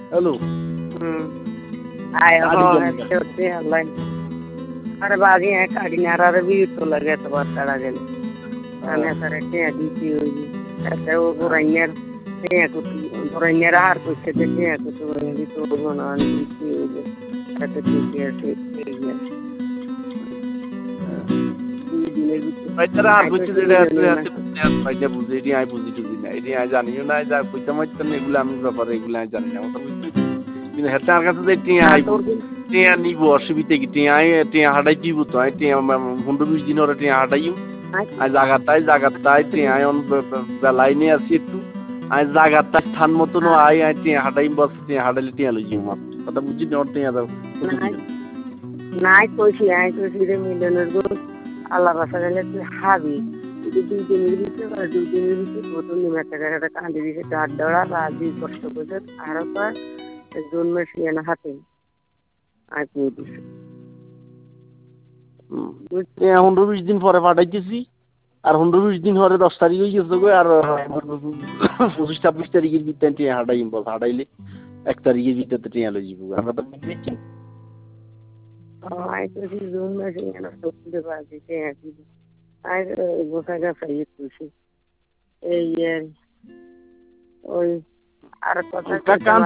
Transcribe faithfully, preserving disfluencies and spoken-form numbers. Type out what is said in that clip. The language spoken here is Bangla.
हेलो आए हो ऐसे होते हैं ऑनलाइन अरे बागी है काड़ी नारा रे भी तो लगे तो बात करा गेल आने सारे के दी होगी ऐसे वो बुराइयां ते को बुराइयां हार कुछ से ते को तो भी तो बना दी होगी ऐसे तो कैसे है বাইতারা আর বুঝছি যে এটা আছে বাইটা বুঝে এটি আই বুঝি টুজি না এটি আই জানিও না যা কইতে মাইতে না এগুলা আমি ব্যাপারে এগুলা আমি জানি না কথা বুঝছি কিন্তু হেটা আর কাছে যে টিয়া আইবো টিয়া নিব অসুবিধা কি টিয়া আই টিয়া হাডাই দিব তো আই টিয়া পনেরো বিশ দিন ওরে টিয়া হাডাইও আই জায়গাটাই জায়গাটাই টিয়া আই অন বেলাইনে আছি একটু আই জায়গাটা স্থান মতো নো আই আই টিয়া হাডাই বস টিয়া হাডাইলে টিয়া লই যাও মাত্র কথা বুঝছি না ওর টিয়া দাও নাই কইছি আই কইছি রে মিলনের গো আল্লাহ রাসা গেলে তুই হাবি তুই দুই দিনের ভিতরে আর দুই দিনের ভিতরে প্রথম নিমে টাকা একটা কান্দি দিছে চার দড়া রাজি কষ্ট করে আরো পর একজন মেশিন হাতে আর কই দিছে বুঝতে পনেরো বিশ দিন পরে পাঠাইতেছি আর পনেরো বিশ দিন পরে দশ তারিখ হয়ে গেছে গো আর পঁচিশ ছাব্বিশ তারিখের ভিতরে টিয়া হাঁটাই বল হাঁটাইলে এক তারিখের ভিতরে টিয়া লই যাবো আমরা তো বুঝছি আই তো জুন মাসে না সত্যি বাজি কে আছে আই গোটা গাছ এই খুশি এই ওই আর কথা